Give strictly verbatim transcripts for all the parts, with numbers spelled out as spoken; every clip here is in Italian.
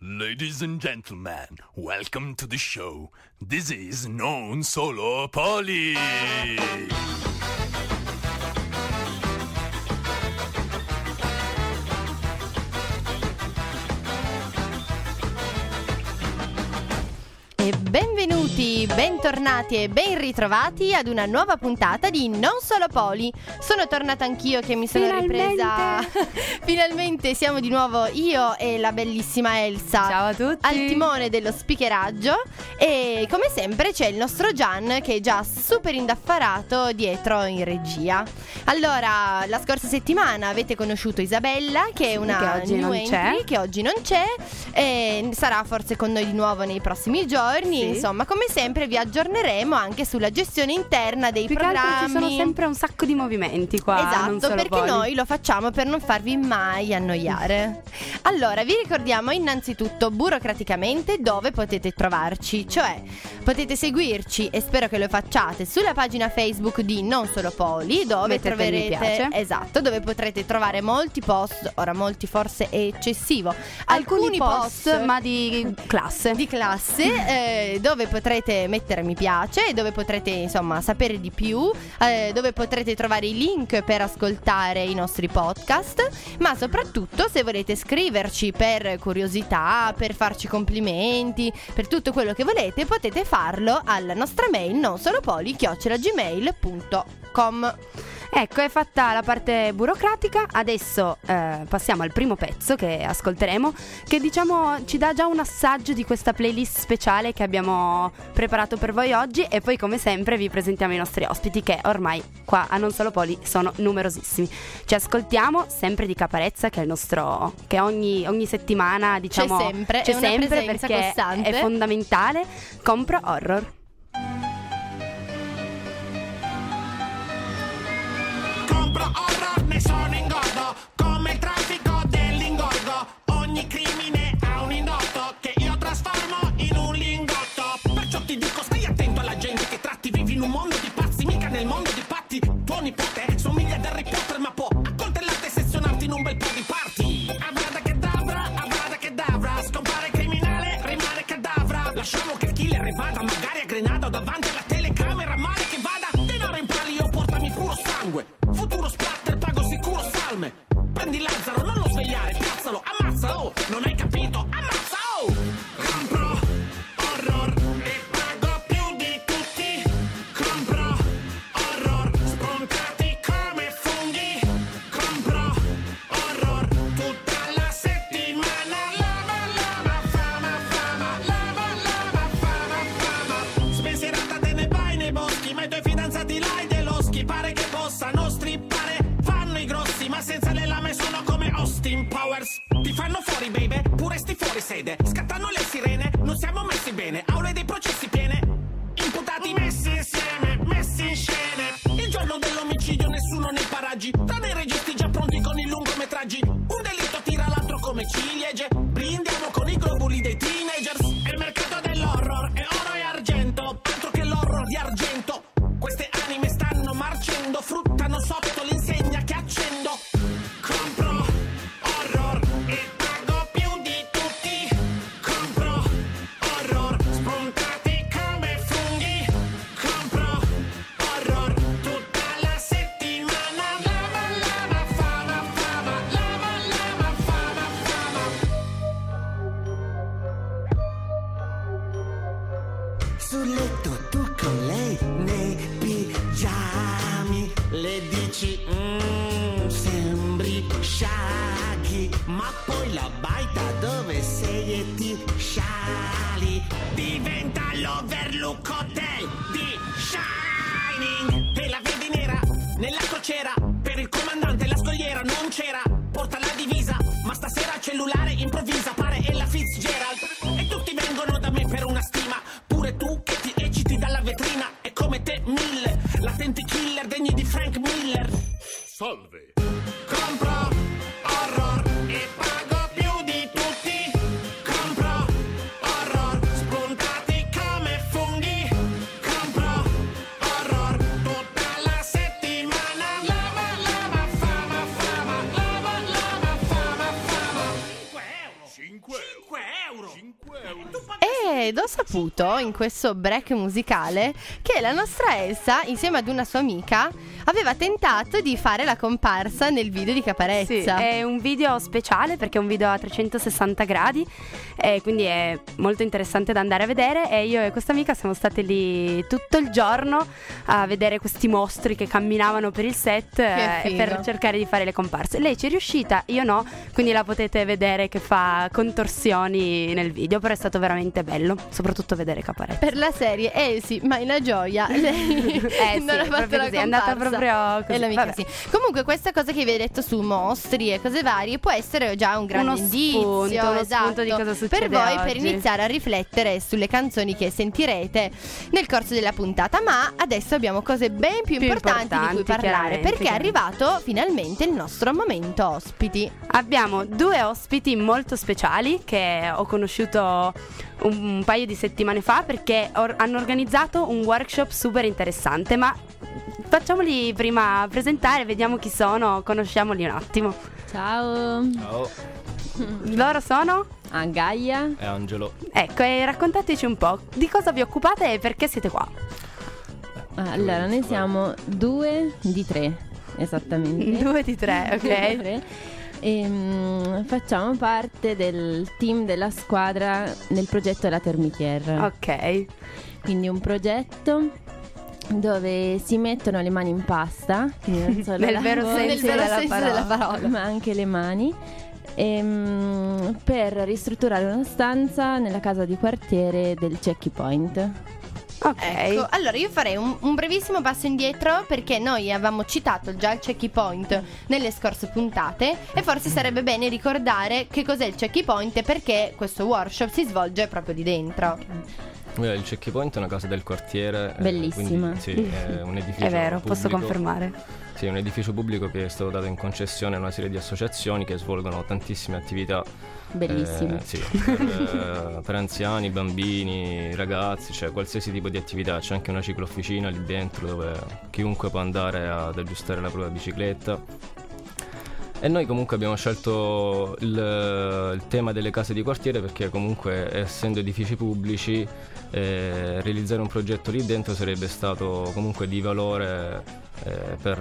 Ladies and gentlemen, welcome to the show. This is Non Solo Poli. E benvenuti, bentornati e ben ritrovati ad una nuova puntata di Non Solo Poli. Sono tornata anch'io che mi sono Finalmente. ripresa. Finalmente siamo di nuovo io e la bellissima Elsa. Ciao a tutti. Al timone dello speakeraggio. E come sempre c'è il nostro Gian che è già super indaffarato dietro in regia. Allora, la scorsa settimana avete conosciuto Isabella, che è Sì, una che oggi new non entry, c'è. che oggi non c'è e sarà forse con noi di nuovo nei prossimi giorni. Sì. Insomma, come sempre vi aggiorneremo anche sulla gestione interna dei Più che altro programmi. ci sono sempre un sacco di movimenti qua. non Esatto, solo perché Poli. noi lo facciamo per non farvi mai annoiare. Allora, vi ricordiamo innanzitutto burocraticamente dove potete trovarci. Cioè, potete seguirci, e spero che lo facciate, sulla pagina Facebook di Non Solo Poli, dove Mettete il mi troverete, piace. esatto, dove potrete trovare molti post. Ora molti forse è eccessivo. Alcuni post, ma di classe. di classe eh, dove potrete mettere mi piace, dove potrete insomma sapere di più, eh, dove potrete trovare i link per ascoltare i nostri podcast, ma soprattutto se volete scriverci per curiosità, per farci complimenti, per tutto quello che volete, potete farlo alla nostra mail nonsolopoli chiocciola gmail punto com. Ecco, è fatta la parte burocratica. Adesso eh, passiamo al primo pezzo che ascolteremo, che diciamo ci dà già un assaggio di questa playlist speciale che abbiamo preparato per voi oggi. E poi come sempre vi presentiamo i nostri ospiti, che ormai qua a Non Solo Poli sono numerosissimi. Ci ascoltiamo sempre di Caparezza, che è il nostro, che ogni, ogni settimana diciamo C'è sempre, c'è è una sempre presenza perché costante. è fondamentale. Compro Horror. Compro horror, ne sono ingordo, come il traffico dell'ingorgo. Ogni crimine ha un indotto che io trasformo in un lingotto. Perciò ti dico stai attento alla gente che tratti. Vivi in un mondo di pazzi, mica nel mondo di patti. Tuo nipote somiglia ad Harry Potter, ma può accoltellarti e sezionarti in un bel po' di parti. Avada kedavra, avada kedavra. Scompare criminale, rimane cadavra. Lasciamo che il killer evada, magari a Grenada o davanti alla telecamera. Male che vada, denaro in palio, portami puro sangue. Futuro splatter, pago sicuro salme. Prendi Lazzaro, non lo svegliare, piazzalo, ammazza, oh, non hai capito, ammazza, oh. Compro horror e pago più di tutti. Compro horror, spuntati come funghi. Compro horror tutta la settimana. Lava, lava, fama, fama, lava, lava, fama, fama. Spensierata te ne vai nei boschi, ma i tuoi fidanzati l'hai deloschi. Pare che possano strippare, fanno i grossi, ma senza le lame sono come Austin Powers. Ti fanno fuori, baby, pure sti fuori sede. Scattano le sirene, non siamo messi bene. Aule dei processi piene, imputati messi insieme, messi in scene. Il giorno dell'omicidio nessuno nei paraggi, tranne i registi già pronti con i lungometraggi. Un delitto tira l'altro come ciliegie. Brindiamo con i globuli dei teenagers. È il mercato dell'horror, è oro e argento, altro che l'horror di argento. Queste anime stanno marcendo, fruttano sotto l'insegna che accendo. Compro horror e pago più di tutti. Compro horror, spuntati come funghi. Compro horror tutta la settimana. Lava, lava, fama, fama, lava, lava, fama, fama. Sul letto tu con lei nei pigiami, le dici mmm, sembri Shaggy, ma poi la baita dove sei e ti sciali. Diventa l'Overlook Hotel di Shining e la vedi nera nella crociera. Per il comandante la scogliera non c'era. Porta la divisa, ma stasera il cellulare improvvisa. Pare Ella Fitzgerald e tutti vengono da me per una stima. Pure tu che ti ecciti dalla vetrina e come te mille latenti killer degni di Frank Miller. Salve. Compro horror e pago più di tutti. Compro horror, spuntati come funghi. Compro horror tutta la settimana. Lava, lava, fama, fama, lava, lava, fama, fama. cinque euro. cinque euro. euro. Ed ho saputo in questo break musicale che la nostra Elsa, insieme ad una sua amica, aveva tentato di fare la comparsa nel video di Caparezza. Sì, è un video speciale perché è un video a trecentosessanta gradi e quindi è molto interessante da andare a vedere, e io e questa amica siamo state lì tutto il giorno a vedere questi mostri che camminavano per il set eh, per cercare di fare le comparse. Lei ci è riuscita, io no, quindi la potete vedere che fa contorsioni nel video, però è stato veramente bello, soprattutto vedere Caparezza. Per la serie, eh sì, ma in una gioia. Lei eh non sì, ha fatto la così, è andata proprio così. E l'amica sì. Comunque questa cosa che vi hai detto su mostri e cose varie può essere già un grande uno indizio, spunto, uno esatto, spunto di cosa succede per voi, oggi. per iniziare a riflettere sulle canzoni che sentirete nel corso della puntata. Ma adesso abbiamo cose ben più, Più importanti, importanti, di cui parlare, chiaramente, perché è arrivato finalmente il nostro momento ospiti. Abbiamo due ospiti molto speciali che ho conosciuto un, un paio di settimane fa perché or- hanno organizzato un workshop super interessante, ma facciamoli prima presentare, vediamo chi sono, conosciamoli un attimo. Ciao, Ciao, Loro sono? a Gaia. è Angelo. Ecco, e raccontateci un po' di cosa vi occupate e perché siete qua. Allora, noi siamo due di tre, esattamente. Due di tre, ok. Due di tre. E, mm, facciamo parte del team della squadra nel progetto La Termitière. Ok. Quindi un progetto dove si mettono le mani in pasta, quindi non solo Nel la vero voce, senso Nel vero della senso parola. della parola. ma anche le mani. ehm, per ristrutturare una stanza nella casa di quartiere del Checkpoint. Ok. Ecco, allora io farei un, un brevissimo passo indietro, perché noi avevamo citato già il Checkpoint nelle scorse puntate e forse sarebbe bene ricordare che cos'è il Checkpoint e perché questo workshop si svolge proprio di dentro. Eh, Il Checkpoint è una casa del quartiere. eh, Bellissima. quindi, sì, è un edificio È vero, posso pubblico. confermare. Sì, è un edificio pubblico che è stato dato in concessione a una serie di associazioni che svolgono tantissime attività. Bellissimo. eh, sì, per, eh, per anziani, bambini, ragazzi, cioè qualsiasi tipo di attività. C'è anche una ciclofficina lì dentro dove chiunque può andare ad aggiustare la propria bicicletta. E noi comunque abbiamo scelto il, il tema delle case di quartiere perché comunque, essendo edifici pubblici, eh, realizzare un progetto lì dentro sarebbe stato comunque di valore eh, per,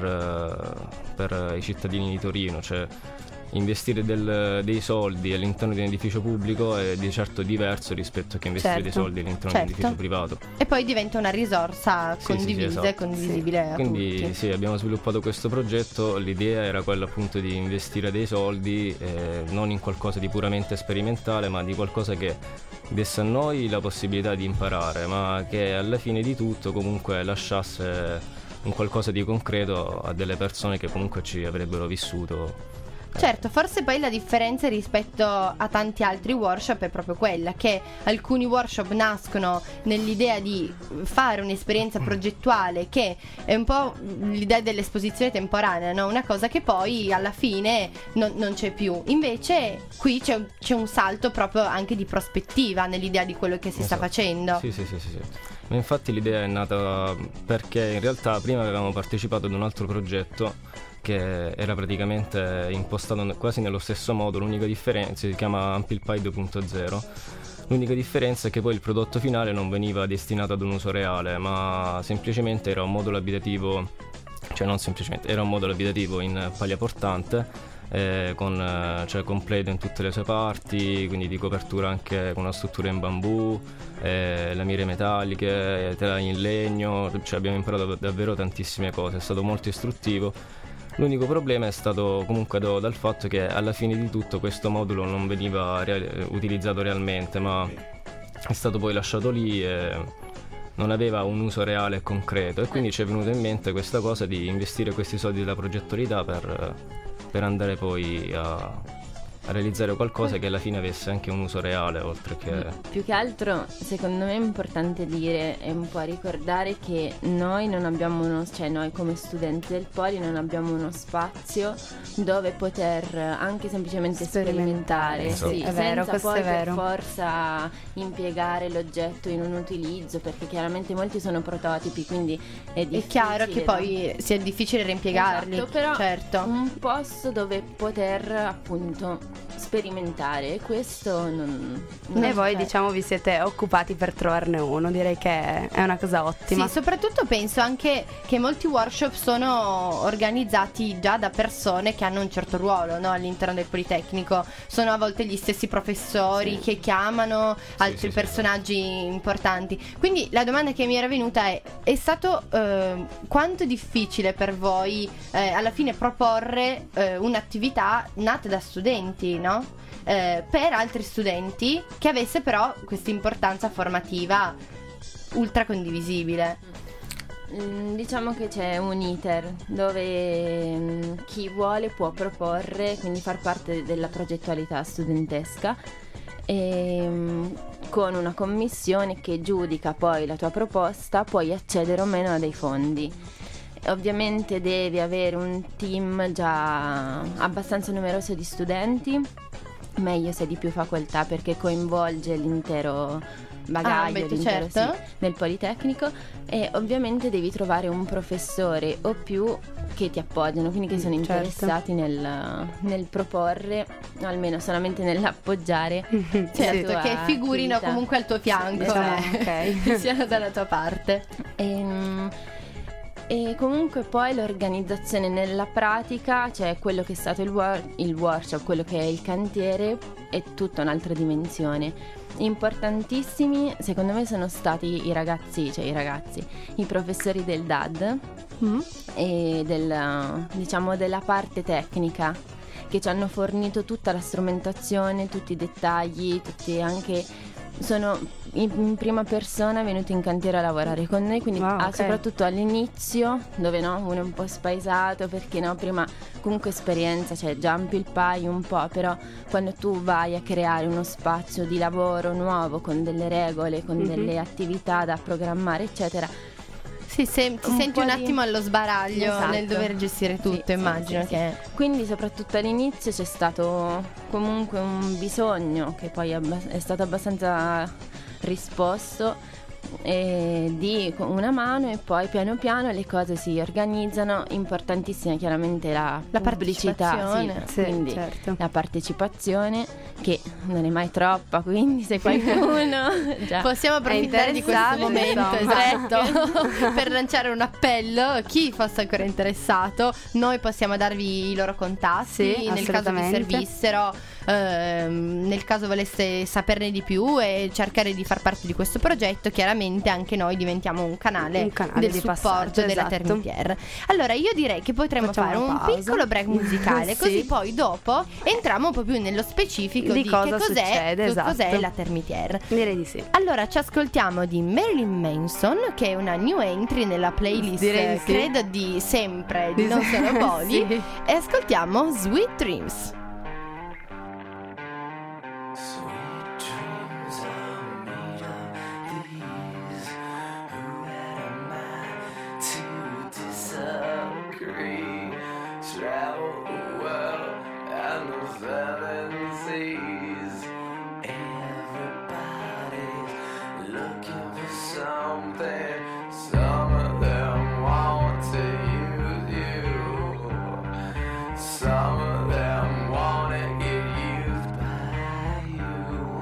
eh, per i cittadini di Torino. Cioè, investire del, dei soldi all'interno di un edificio pubblico è di certo diverso rispetto a che investire Certo, dei soldi all'interno certo. di un edificio privato. E poi diventa una risorsa Sì, sì, sì, condivisa e esatto. condivisibile a Quindi tutti. sì, abbiamo sviluppato questo progetto. L'idea era quella appunto di investire dei soldi eh, non in qualcosa di puramente sperimentale, ma di qualcosa che desse a noi la possibilità di imparare, ma che alla fine di tutto comunque lasciasse un qualcosa di concreto a delle persone che comunque ci avrebbero vissuto. Certo, forse poi la differenza rispetto a tanti altri workshop è proprio quella che alcuni workshop nascono nell'idea di fare un'esperienza progettuale, che è un po' l'idea dell'esposizione temporanea, no? Una cosa che poi alla fine non, non c'è più. Invece qui c'è, un- c'è un salto proprio anche di prospettiva nell'idea di quello che si sta Esatto. facendo. Sì, sì, sì, sì, sì. Ma infatti l'idea è nata perché in realtà prima avevamo partecipato ad un altro progetto che era praticamente impostato ne- quasi nello stesso modo. L'unica differenza si chiama Amplify due punto zero. L'unica differenza è che poi il prodotto finale non veniva destinato ad un uso reale, ma semplicemente era un modulo abitativo, cioè non semplicemente, era un modulo abitativo in paglia portante, eh, con, eh, cioè completo in tutte le sue parti, quindi di copertura anche con una struttura in bambù, eh, lamiere metalliche, eh, tela in legno, cioè abbiamo imparato davvero tantissime cose, è stato molto istruttivo. L'unico problema è stato comunque do- dal fatto che alla fine di tutto questo modulo non veniva real- utilizzato realmente, ma è stato poi lasciato lì e non aveva un uso reale e concreto, e quindi ci è venuta in mente questa cosa di investire questi soldi della progettualità per, per andare poi a, a realizzare qualcosa che alla fine avesse anche un uso reale, oltre che... Più che altro, secondo me è importante dire e un po' ricordare che noi non abbiamo uno, cioè noi come studenti del Poli non abbiamo uno spazio dove poter anche semplicemente sperimentare, Sperimentare, sì, sì, è vero, senza questo poi è vero. per forza impiegare l'oggetto in un utilizzo, perché chiaramente molti sono prototipi, quindi è difficile. È chiaro che da- poi sia difficile reimpiegarli. Esatto, però certo. un posto dove poter appunto sperimentare, questo non, non E voi cioè, diciamo vi siete occupati per trovarne uno, direi che è una cosa ottima. Sì, soprattutto penso anche che molti workshop sono organizzati già da persone che hanno un certo ruolo, no? All'interno del Politecnico. Sono a volte gli stessi professori che chiamano altri sì, sì. personaggi importanti. Quindi la domanda che mi era venuta è: è stato eh, quanto difficile per voi eh, alla fine proporre eh, un'attività nata da studenti, no? Eh, per altri studenti che avesse però questa importanza formativa ultra condivisibile? Mm, Diciamo che c'è un iter dove mm, chi vuole può proporre, quindi far parte della progettualità studentesca, e, mm, con una commissione che giudica poi la tua proposta, puoi accedere o meno a dei fondi. Ovviamente devi avere un team già abbastanza numeroso di studenti, meglio se di più facoltà, perché coinvolge l'intero bagaglio, ambito, l'intero, certo. sì, nel Politecnico, e ovviamente devi trovare un professore o più che ti appoggiano, quindi che sono certo. interessati nel, nel proporre, o almeno solamente nell'appoggiare. Certo, la tua che figurino attività. comunque al tuo fianco, Diciamo, eh. ok. siano dalla tua parte. Ehm, E comunque poi l'organizzazione nella pratica, cioè quello che è stato il, wor- il workshop, quello che è il cantiere, è tutta un'altra dimensione. Importantissimi secondo me sono stati i ragazzi, cioè i ragazzi, i professori del D A D Mm. e del, diciamo, della parte tecnica, che ci hanno fornito tutta la strumentazione, tutti i dettagli, tutti anche sono in, in prima persona venuti in cantiere a lavorare con noi, quindi Wow, ah, ok. soprattutto all'inizio, dove no, uno è un po' spaesato perché no, prima comunque esperienza, cioè giampi il paio un po', però quando tu vai a creare uno spazio di lavoro nuovo con delle regole, con Mhm. delle attività da programmare eccetera, Sì, se, ti Un senti po' un di- attimo allo sbaraglio Esatto. nel dover gestire tutto, Sì, sì, immagino sì, sì. che... Quindi soprattutto all'inizio c'è stato comunque un bisogno che poi abbas- è stato abbastanza risposto, eh, di una mano, e poi piano piano le cose si organizzano. Importantissima chiaramente la, La pubblicità, partecipazione. sì, Sì, quindi certo. la partecipazione, che non è mai troppa, quindi se qualcuno già Possiamo approfittare di questo interessato, momento, insomma. esatto, per lanciare un appello. Chi fosse ancora interessato, noi possiamo darvi i loro contatti, Sì, nel caso vi assolutamente. servissero, ehm, nel caso voleste saperne di più e cercare di far parte di questo progetto. Chiaramente anche noi diventiamo un canale, Un canale del di supporto passaggio, della esatto. Termitier. Allora io direi che potremmo Facciamo fare una un pausa. piccolo break musicale, Sì. così poi dopo entriamo un po' più nello specifico Di di, cosa che cos'è, succede, che esatto. cos'è la Termitier. Direi di sì. Allora ci ascoltiamo di Marilyn Manson, che è una new entry nella playlist, Direi di sì. credo di sempre, di Di Non sì. Solo Poli. Sì. E ascoltiamo Sweet Dreams. Sweet dreams are made of these. Who am I to disagree? Travel the world and the seven seas. Everybody's looking for something. Some of them want to use you. Some of them wanna get used by you.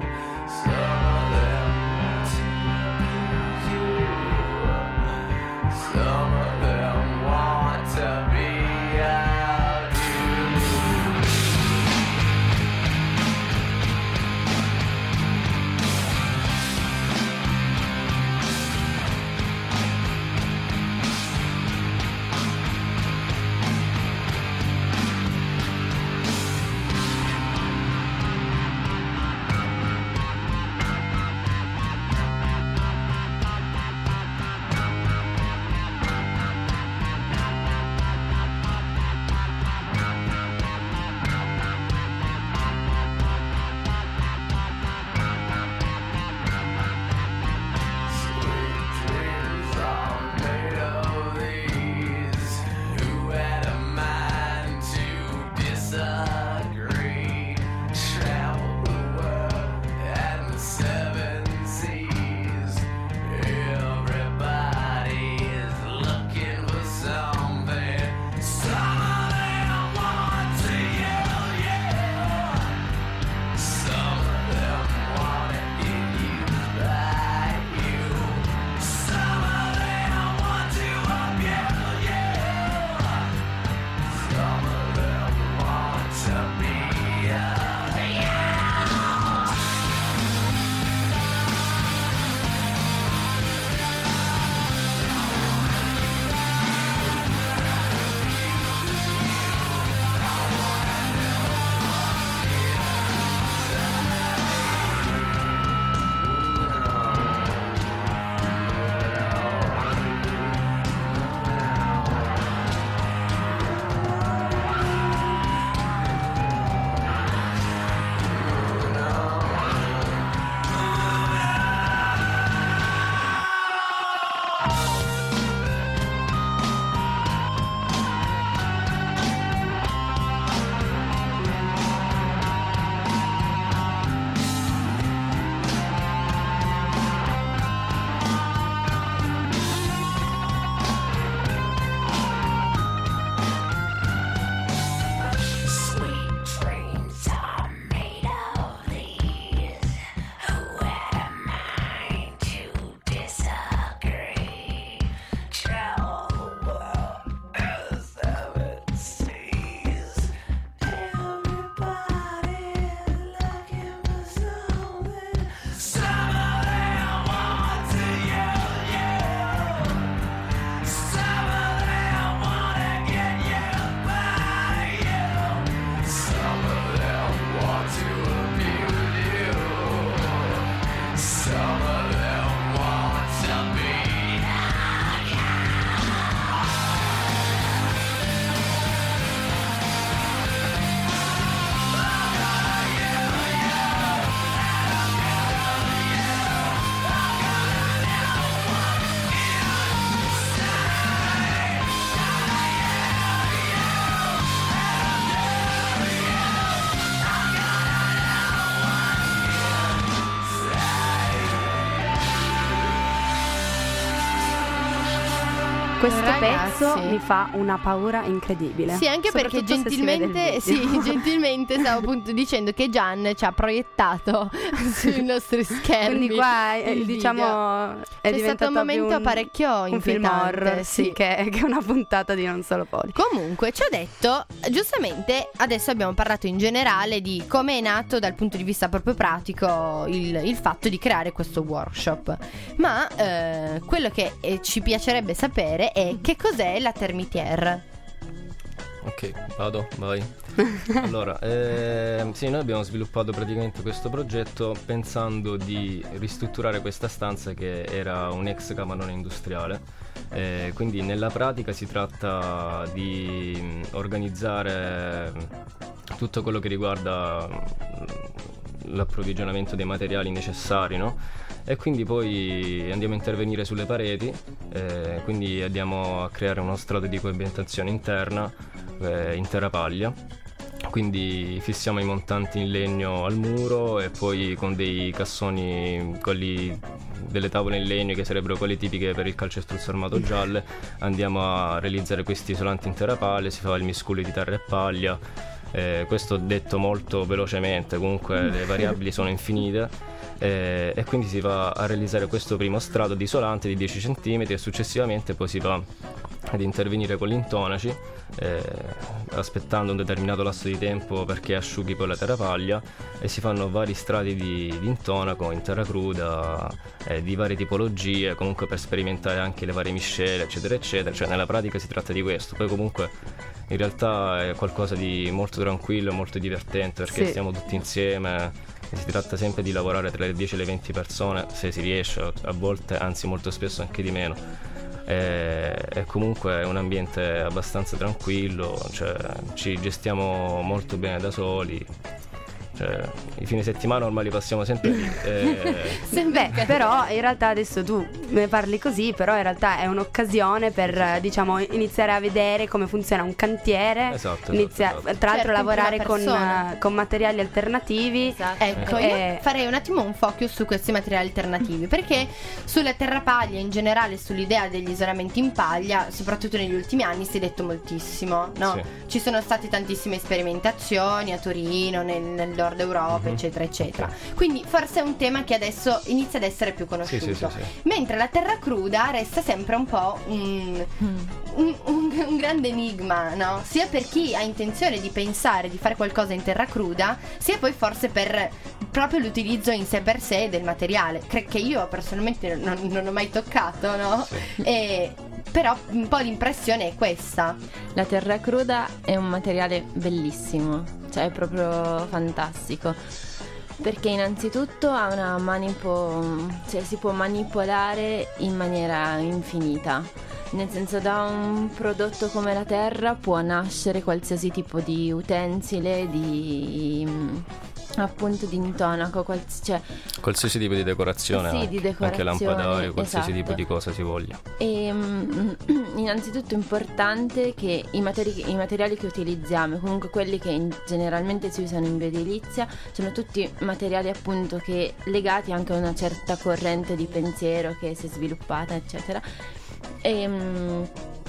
questo Ragazzi. pezzo mi fa una paura incredibile. Sì, anche perché Soprattutto se si vede il gentilmente, video. sì, gentilmente stavo appunto dicendo che Gian ci ha proiettato sui nostri schermi. Quindi qua è, il diciamo video. è C'è diventato stato un momento più un, parecchio un film inquietante, horror, sì, sì. che, che è una puntata di Non Solo Poli. Comunque ci ha detto, giustamente adesso abbiamo parlato in generale di come è nato dal punto di vista proprio pratico il, il fatto di creare questo workshop. Ma eh, quello che eh, ci piacerebbe sapere è che cos'è la Termitière. Ok, vado, vai. Allora, ehm, sì, noi abbiamo sviluppato praticamente questo progetto pensando di ristrutturare questa stanza che era un ex capannone industriale. Eh, quindi nella pratica si tratta di mh, organizzare tutto quello che riguarda mh, l'approvvigionamento dei materiali necessari, no? E quindi poi andiamo a intervenire sulle pareti, eh, quindi andiamo a creare uno strato di coibentazione interna eh, in terrapaglia. Quindi fissiamo i montanti in legno al muro e poi con dei cassoni, quelli delle tavole in legno che sarebbero quelle tipiche per il calcestruzzo armato gialle, andiamo a realizzare questi isolanti in terrapaglia, si fa il miscuglio di terra e paglia. Eh, questo detto molto velocemente, comunque le variabili sono infinite. Eh, e quindi si va a realizzare questo primo strato di isolante di dieci centimetri e successivamente poi si va ad intervenire con l'intonaci, eh, aspettando un determinato lasso di tempo perché asciughi poi la terrapaglia, e si fanno vari strati di, di intonaco in terra cruda, eh, di varie tipologie, comunque per sperimentare anche le varie miscele eccetera eccetera. Cioè nella pratica si tratta di questo. Poi comunque in realtà è qualcosa di molto tranquillo, molto divertente, perché Sì. stiamo tutti insieme. Si tratta sempre di lavorare tra le dieci e le venti persone, se si riesce, a volte, anzi molto spesso anche di meno. E, e comunque è un ambiente abbastanza tranquillo, cioè ci gestiamo molto bene da soli. Cioè, i fine settimana ormai li passiamo sempre lì. E... Beh, però in realtà adesso tu ne parli così, però in realtà è un'occasione per eh, diciamo iniziare a vedere come funziona un cantiere, Esatto, esatto, inizia- esatto. tra l'altro Certo, in lavorare prima con, persona. eh, con materiali alternativi. Esatto. Ecco, Eh. io farei un attimo un focus su questi materiali alternativi, perché sulla terrapaglia in generale, sull'idea degli isolamenti in paglia, soprattutto negli ultimi anni si è detto moltissimo, no? Sì. Ci sono state tantissime sperimentazioni a Torino, nel, nel nord Europa, Mhm. eccetera eccetera. Quindi forse è un tema che adesso inizia ad essere più Sì, conosciuto. sì, sì, sì. Mentre la terra cruda resta sempre un po' un, un, un- un grande enigma, no? Sia per chi ha intenzione di pensare di fare qualcosa in terra cruda, sia poi forse per proprio l'utilizzo in sé per sé del materiale, cre- che io personalmente non, non ho mai toccato, no? Sì. E, però un po' l'impressione è questa. La terra cruda è un materiale bellissimo, cioè è proprio fantastico. Perché innanzitutto ha una manipo, cioè si può manipolare in maniera infinita. Nel senso, da un prodotto come la terra può nascere qualsiasi tipo di utensile, di mm, appunto di intonaco, quals- cioè Qualsiasi tipo di decorazione, Sì, anche, di anche decorazione, lampadario, qualsiasi esatto. tipo di cosa si voglia. E mm, innanzitutto è importante che i, materi- i materiali che utilizziamo, comunque quelli che in- generalmente si usano in bioedilizia, sono tutti materiali appunto che legati anche a una certa corrente di pensiero che si è sviluppata, eccetera. E, mm,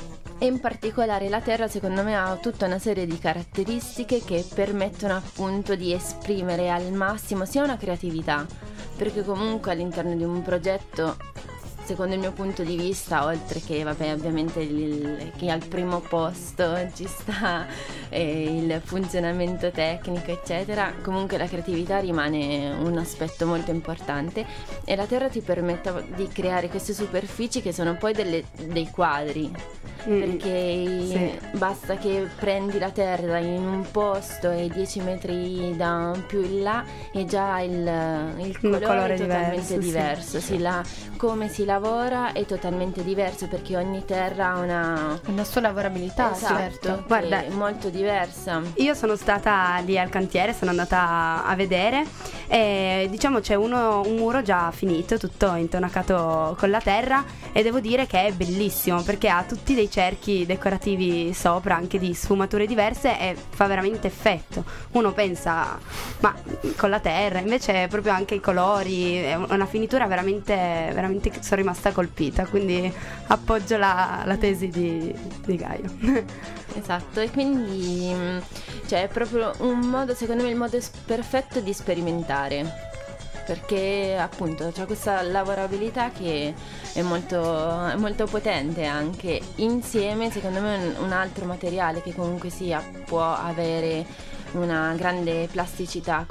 e in particolare la terra secondo me ha tutta una serie di caratteristiche che permettono appunto di esprimere al massimo sia una creatività, perché comunque all'interno di un progetto, secondo il mio punto di vista, oltre che vabbè ovviamente il, che al primo posto ci sta eh, il funzionamento tecnico eccetera, comunque la creatività rimane un aspetto molto importante, e la terra ti permette di creare queste superfici che sono poi delle- dei quadri, Mm, perché sì. basta che prendi la terra in un posto e dieci metri da più in là e già il, il colore, colore è totalmente diverso, sì. diverso. Sì, la- come si lavora è totalmente diverso, perché ogni terra ha una La sua lavorabilità, esatto, certo. che Guarda, è molto diversa. Io sono stata lì al cantiere, sono andata a vedere e diciamo c'è uno, un muro già finito, tutto intonacato con la terra, e devo dire che è bellissimo perché ha tutti dei cerchi decorativi sopra, anche di sfumature diverse, e fa veramente effetto. Uno pensa, ma con la terra, invece proprio anche i colori, è una finitura veramente, veramente che sono rimasta colpita, quindi appoggio la, la tesi di, di Gaio. Esatto, e quindi mh, cioè è proprio un modo, secondo me il modo es- perfetto di sperimentare, perché appunto c'è questa lavorabilità che è molto, è molto potente, anche insieme secondo me un, un altro materiale che comunque sia può avere una grande plasticità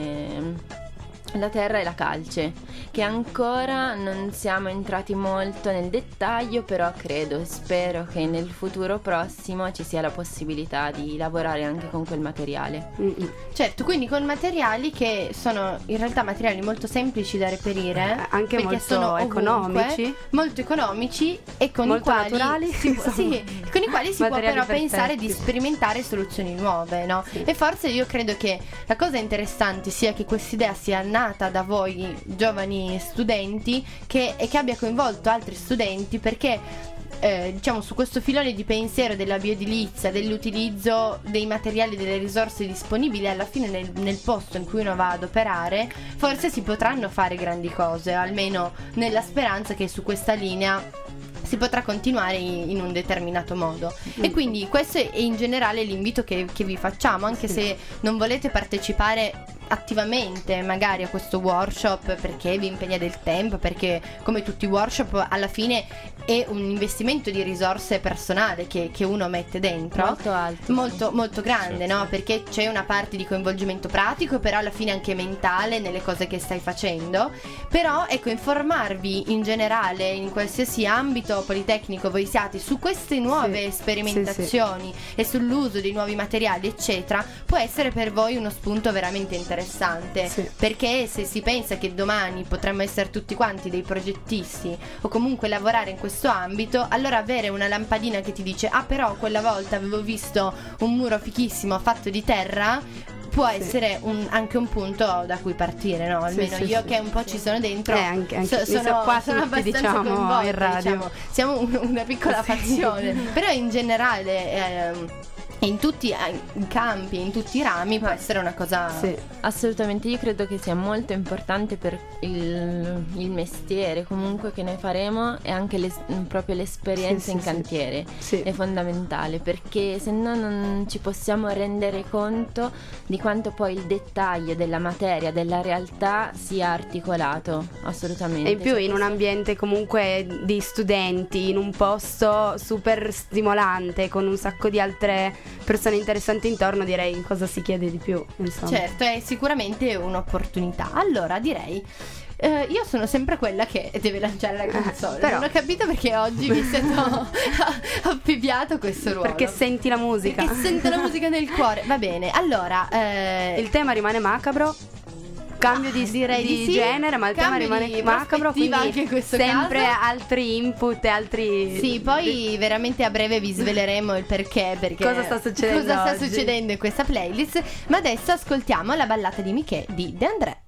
come la terra e la calce, che ancora non siamo entrati molto nel dettaglio, però credo e spero che nel futuro prossimo ci sia la possibilità di lavorare anche con quel materiale. Mm-mm. Certo, quindi con materiali che sono in realtà materiali molto semplici da reperire, Eh, anche perché molto sono ovunque, economici. molto economici e con Molto i quali naturali, si può, insomma. sì, con i quali si può Materiali però pensare perfetti. di sperimentare soluzioni nuove, no? Sì. E forse io credo che la cosa interessante sia che quest'idea sia nata da voi giovani studenti che, e che abbia coinvolto altri studenti, perché Eh, diciamo su questo filone di pensiero della bioedilizia, dell'utilizzo dei materiali e delle risorse disponibili, alla fine nel, nel posto in cui uno va ad operare, forse si potranno fare grandi cose, almeno nella speranza che su questa linea si potrà continuare in in un determinato modo. E quindi questo è in generale l'invito che, che vi facciamo, anche se non volete partecipare attivamente magari a questo workshop perché vi impegna del tempo, perché come tutti i workshop alla fine è un investimento di risorse personale che, che uno mette dentro, Molto alto, molto, molto grande, Certo. no? Perché c'è una parte di coinvolgimento pratico, però alla fine anche mentale nelle cose che stai facendo. Però ecco, informarvi in generale in qualsiasi ambito politecnico voi siate su queste nuove Sì, sperimentazioni e sull'uso dei nuovi materiali eccetera, può essere per voi uno spunto veramente interessante. Sì. Perché se si pensa che domani potremmo essere tutti quanti dei progettisti o comunque lavorare in questo ambito, allora avere una lampadina che ti dice ah però quella volta avevo visto un muro fichissimo fatto di terra, può Sì. essere un- anche un punto da cui partire, no? Almeno sì, io sì. che un po' ci sono dentro, Eh, anche- anche- so- mi sono, so qua sono tutti, abbastanza diciamo, coinvolta, in radio. diciamo. Siamo un- una piccola Sì. fazione, però in generale ehm, in tutti eh, i campi, in tutti i rami può essere una cosa Sì. Assolutamente, io credo che sia molto importante per il, il mestiere comunque che noi faremo, e anche l'es- proprio l'esperienza Sì, in sì, sì. cantiere Sì. è fondamentale, perché se no non ci possiamo rendere conto di quanto poi il dettaglio della materia, della realtà sia articolato, assolutamente. E in più Cioè, in un questo- ambiente comunque di studenti, in un posto super stimolante, con un sacco di altre persone interessanti intorno, direi cosa si chiede di più, insomma. certo, è sicuramente un'opportunità. Allora direi eh, io sono sempre quella che deve lanciare la canzone. però- Non ho capito perché oggi mi sento affibbiato questo ruolo. Perché senti la musica. Perché sento la musica nel cuore. Va bene, allora eh, Il tema rimane macabro. Cambio di, Ah, direi di di sì. genere, ma il tema Cambio rimane di macabro, quindi prospettiva anche in questo sempre caso. altri input e altri. sì, poi veramente a breve vi sveleremo il perché, perché Cosa sta succedendo cosa sta oggi. succedendo in questa playlist. Ma adesso ascoltiamo la ballata di Michè di De André.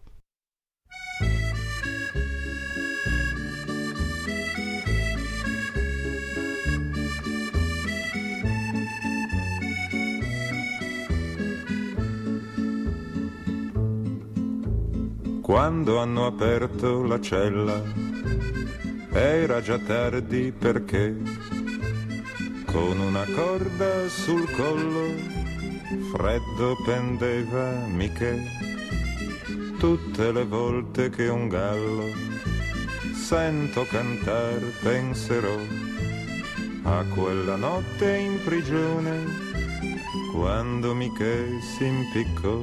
Quando hanno aperto la cella era già tardi perché con una corda sul collo freddo pendeva Michè. Tutte le volte che un gallo sento cantar penserò a quella notte in prigione quando Michè si impiccò.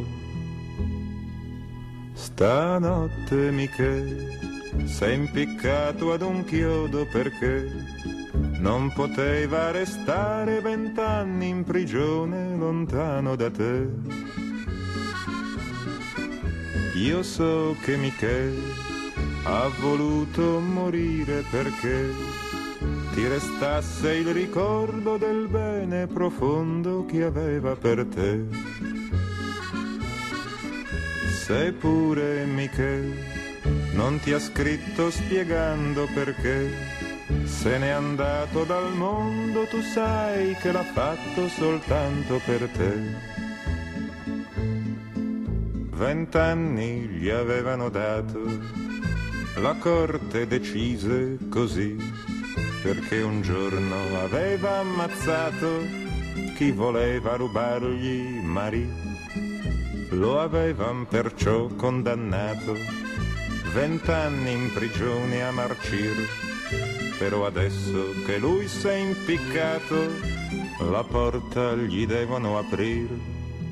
Stanotte Michè sei impiccato ad un chiodo perché non poteva restare vent'anni in prigione lontano da te. Io so che Michè ha voluto morire perché ti restasse il ricordo del bene profondo che aveva per te. Seppure Michè non ti ha scritto spiegando perché se n'è andato dal mondo, tu sai che l'ha fatto soltanto per te. Vent'anni gli avevano dato, la corte decise così, perché un giorno aveva ammazzato chi voleva rubargli Marie. Lo avevan perciò condannato, vent'anni in prigione a marcir, però adesso che lui s'è impiccato, la porta gli devono aprire.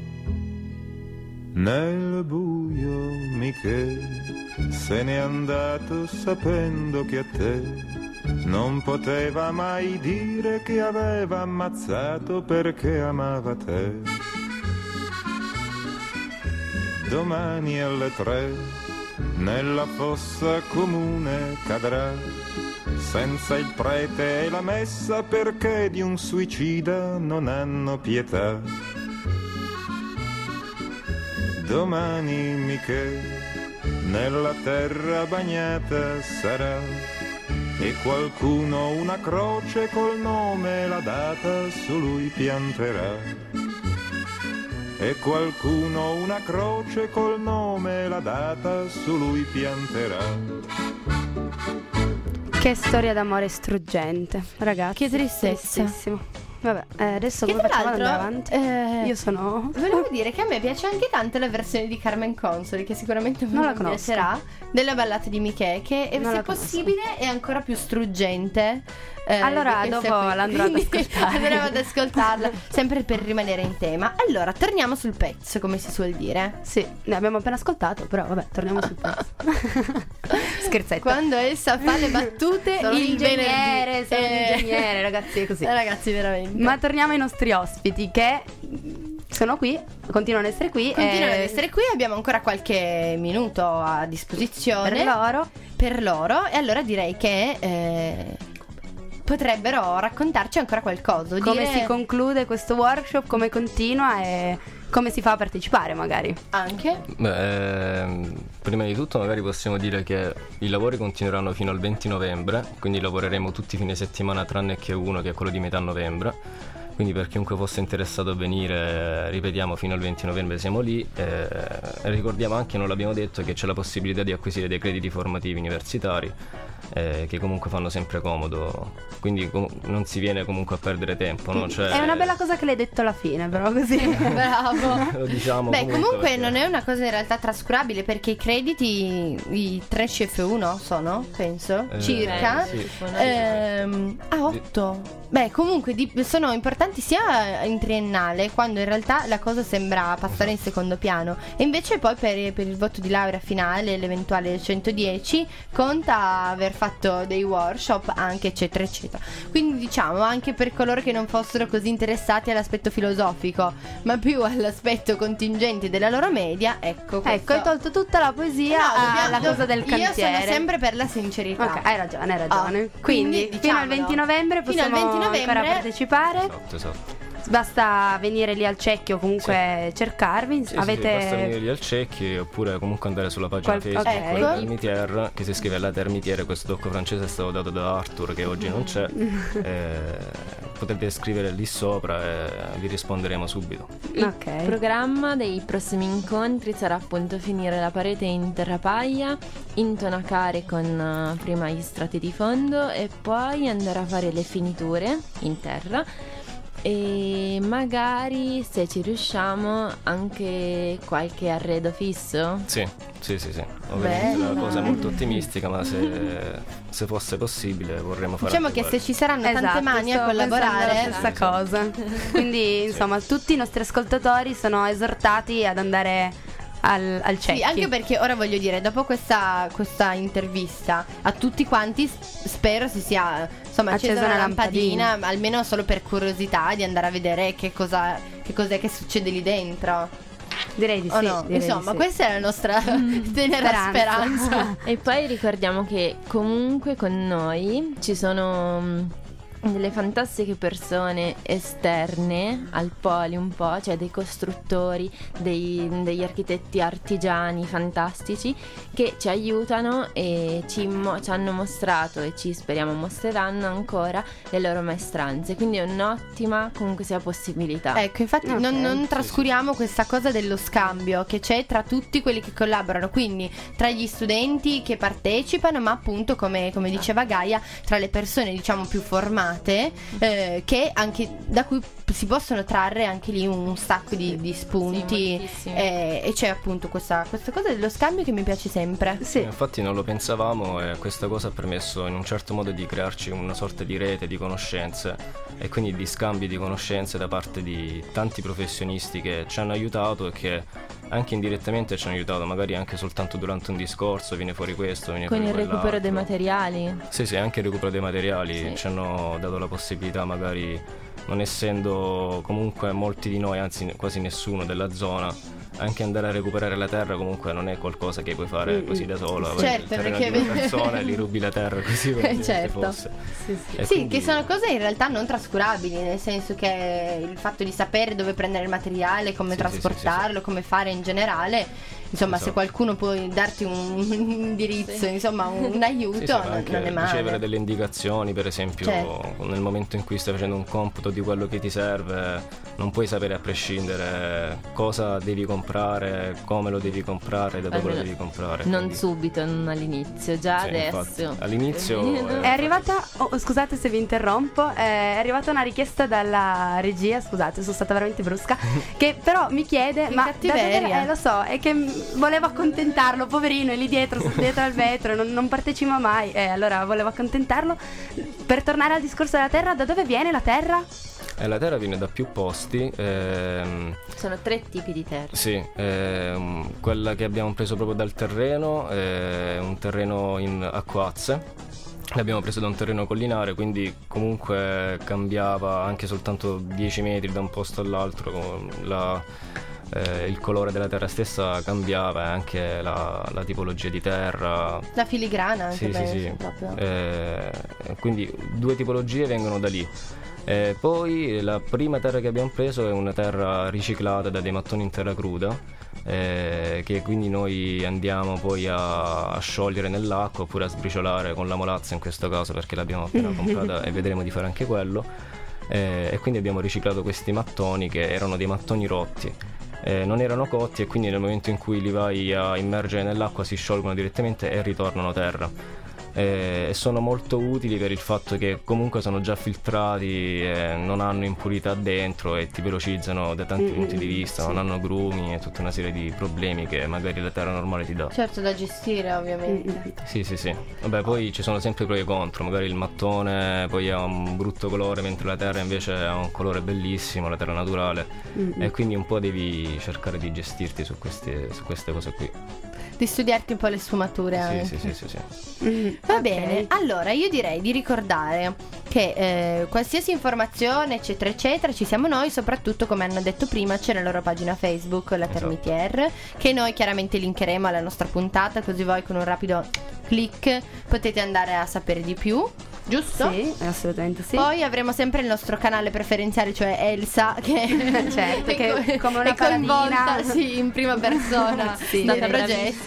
Nel buio Michele se n'è andato sapendo che a te non poteva mai dire che aveva ammazzato perché amava te. Domani alle tre nella fossa comune cadrà, senza il prete e la messa, perché di un suicida non hanno pietà. Domani Michele nella terra bagnata sarà, e qualcuno una croce col nome e la data su lui pianterà. E qualcuno una croce col nome e la data su lui pianterà. Che storia d'amore struggente, ragazzi. Che tristezza. Tristissimo. Vabbè, eh, adesso Che come tra facciamo ad andare l'altro, avanti? eh, Io sono... Volevo dire che a me piace anche tanto la versione di Carmen Consoli, che sicuramente Non la mi conosco. piacerà, della ballata di Michele, che Non se la possibile è ancora più struggente. eh, Allora, di questa dopo qui. l'andrò ad Quindi ascoltare. andremo ad ascoltarla, sempre per rimanere in tema. Allora, torniamo sul pezzo, come si suol dire. Sì, ne abbiamo appena ascoltato, però vabbè, torniamo sul pezzo. Scherzetto. Quando essa fa le battute, Sono un il ingegnere, venerdì. sono un Eh, ingegnere, ragazzi, è così. eh, Ragazzi, veramente. Ma torniamo ai nostri ospiti che sono qui, continuano ad essere qui. Continuano e ad essere qui, abbiamo ancora qualche minuto a disposizione per loro. per loro, e allora direi che eh, potrebbero raccontarci ancora qualcosa. Come dire si conclude questo workshop, come continua e come si fa a partecipare magari. anche Beh, ehm, prima di tutto magari possiamo dire che i lavori continueranno fino al venti novembre, quindi lavoreremo tutti i fine settimana tranne che uno, che è quello di metà novembre. Quindi per chiunque fosse interessato a venire, ripetiamo, fino al venti novembre siamo lì. E ricordiamo anche, non l'abbiamo detto, che c'è la possibilità di acquisire dei crediti formativi universitari, eh, che comunque fanno sempre comodo, quindi com- non si viene comunque a perdere tempo, no? Cioè, È una bella cosa che l'hai detto alla fine, però così. bravo. lo diciamo Beh, comunque perché- non è una cosa in realtà trascurabile, perché i crediti, i tre C F uno sono, penso, Eh, circa sì. ehm, a otto. Beh, comunque di- sono importanti sia in triennale, quando in realtà la cosa sembra passare in secondo piano, e invece poi per, per il voto di laurea finale, l'eventuale centodieci, conta aver fatto dei workshop anche, eccetera eccetera. Quindi diciamo, anche per coloro che non fossero così interessati all'aspetto filosofico, ma più all'aspetto contingente della loro media, ecco questo. Ecco, hai tolto tutta la poesia No, dobbiamo- alla cosa del cantiere. Io sono sempre per la sincerità. Ok, hai ragione, hai ragione. Ah, quindi, quindi, fino al diciamolo. venti novembre Fino al possiamo venti novembre. ancora partecipare. Esatto, esatto. Basta venire lì al Cecchio, comunque cercarvi. Sì, sì, Avete sì, basta venire lì al Cecchi, oppure comunque andare sulla pagina Qual- Facebook ok. della Termitiere, che si scrive La Termitiere. Questo docco francese è stato dato da Arthur, che oggi non c'è. Eh, potete scrivere lì sopra e vi risponderemo subito. Il Ok. programma dei prossimi incontri sarà appunto finire la parete in terrapaia, intonacare con eh, prima gli strati di fondo e poi andare a fare le finiture in terra, e magari, se ci riusciamo, anche qualche arredo fisso. Sì, sì, sì, sì. Ovviamente Bello. la cosa è molto ottimistica, ma se, se fosse possibile vorremmo fare Diciamo anche che quello. se ci saranno tante Esatto, mani a stavo collaborare, pensando la stessa cosa. Quindi, insomma, tutti i nostri ascoltatori sono esortati ad andare al, al Cecchi. sì, anche perché ora voglio dire, dopo questa, questa intervista, a tutti quanti s- spero si sia insomma accesa, Accesa una una lampadina, lampadina. almeno solo per curiosità, di andare a vedere che cosa che cos'è che succede lì dentro. Direi di O sì. no? direi di Insomma, sì. questa è la nostra tenera Speranza. speranza. E poi ricordiamo che comunque con noi ci sono mm, delle fantastiche persone esterne al Poli un po', cioè dei costruttori, dei- degli architetti artigiani fantastici che ci aiutano e ci, mo- ci hanno mostrato e ci speriamo mostreranno ancora le loro maestranze, quindi è un'ottima comunque sia possibilità. Ecco, infatti Ok. non, non trascuriamo questa cosa dello scambio che c'è tra tutti quelli che collaborano, quindi tra gli studenti che partecipano, ma appunto come, come diceva Gaia, tra le persone diciamo più formate, eh, che anche da cui si possono trarre anche lì un sacco di, di spunti, Sì, moltissimi. eh, e c'è appunto questa, questa cosa dello scambio che mi piace sempre. Sì. Infatti non lo pensavamo e questa cosa ha permesso in un certo modo di crearci una sorta di rete di conoscenze e quindi di scambi di conoscenze da parte di tanti professionisti che ci hanno aiutato e che anche indirettamente ci hanno aiutato, magari anche soltanto durante un discorso viene fuori questo, viene Con fuori il recupero dei quell'altro. materiali. Sì, sì, anche il recupero dei materiali Sì. ci hanno dato la possibilità, magari non essendo comunque molti di noi, anzi quasi nessuno della zona, anche andare a recuperare la terra comunque non è qualcosa che puoi fare Mm, così da solo. vai Certo, nel terreno perché- di una persona e gli rubi la terra così come se Certo. niente fosse. Sì, sì. E Sì, quindi- che sono cose in realtà non trascurabili, nel senso che il fatto di sapere dove prendere il materiale, come Sì, sì, trasportarlo, come fare in generale, insomma, se Esatto. qualcuno può darti un indirizzo, insomma, un, un aiuto, Sì, sì, ma non, anche non è male. ricevere delle indicazioni, per esempio, Certo. nel momento in cui stai facendo un computo di quello che ti serve, non puoi sapere a prescindere cosa devi comprare, come lo devi comprare, da dove lo Almeno devi comprare. Non quindi- subito, non all'inizio, già Sì, adesso. infatti. All'inizio, eh, È arrivata, oh, scusate se vi interrompo, eh, è arrivata una richiesta dalla regia, scusate, sono stata veramente brusca, che però mi chiede, Che ma da cattiveria. dove- eh, lo so, è che m- volevo accontentarlo, poverino, è lì dietro, dietro al vetro, non, non partecipa mai, eh, allora volevo accontentarlo. Per tornare al discorso della terra, da dove viene la terra? eh, la terra viene da più posti. ehm, Sono tre tipi di terra. Sì, ehm, quella che abbiamo preso proprio dal terreno è un terreno in acquazze. L'abbiamo preso da un terreno collinare, quindi comunque cambiava anche soltanto dieci metri da un posto all'altro. con la- eh, il colore della terra stessa cambiava e anche la, la tipologia di terra. La filigrana anche Sì, sì, penso, sì. proprio. Eh, quindi due tipologie vengono da lì. Eh, poi la prima terra che abbiamo preso è una terra riciclata da dei mattoni in terra cruda, eh, che quindi noi andiamo poi a, a sciogliere nell'acqua oppure a sbriciolare con la molazza in questo caso, perché l'abbiamo appena comprata e vedremo di fare anche quello. Eh, e quindi abbiamo riciclato questi mattoni che erano dei mattoni rotti. Eh, non erano cotti e quindi nel momento in cui li vai a immergere nell'acqua si sciolgono direttamente e ritornano terra. Eh, E sono molto utili per il fatto che comunque sono già filtrati, eh, non hanno impurità dentro e ti velocizzano da tanti punti di vista, non hanno grumi e tutta una serie di problemi che magari la terra normale ti dà. Certo, da gestire ovviamente. Sì, sì, sì. Vabbè, poi ci sono sempre pro e contro. Magari il mattone poi ha un brutto colore, mentre la terra invece ha un colore bellissimo, la terra naturale. E quindi un po' devi cercare di gestirti su queste, su queste cose qui. Di studiarti un po' le sfumature anche. Sì, sì, sì, sì, sì. Va Ok. bene, allora io direi di ricordare che eh, qualsiasi informazione eccetera eccetera ci siamo noi, soprattutto come hanno detto prima c'è la loro pagina Facebook, la Esatto. Termitier, che noi chiaramente linkeremo alla nostra puntata, così voi con un rapido click potete andare a sapere di più, giusto? Sì, assolutamente sì. Poi avremo sempre il nostro canale preferenziale, cioè Elsa, che Certo, è che co- come una è coinvolta, paladina. sì, in prima persona Sì. nel State progetto.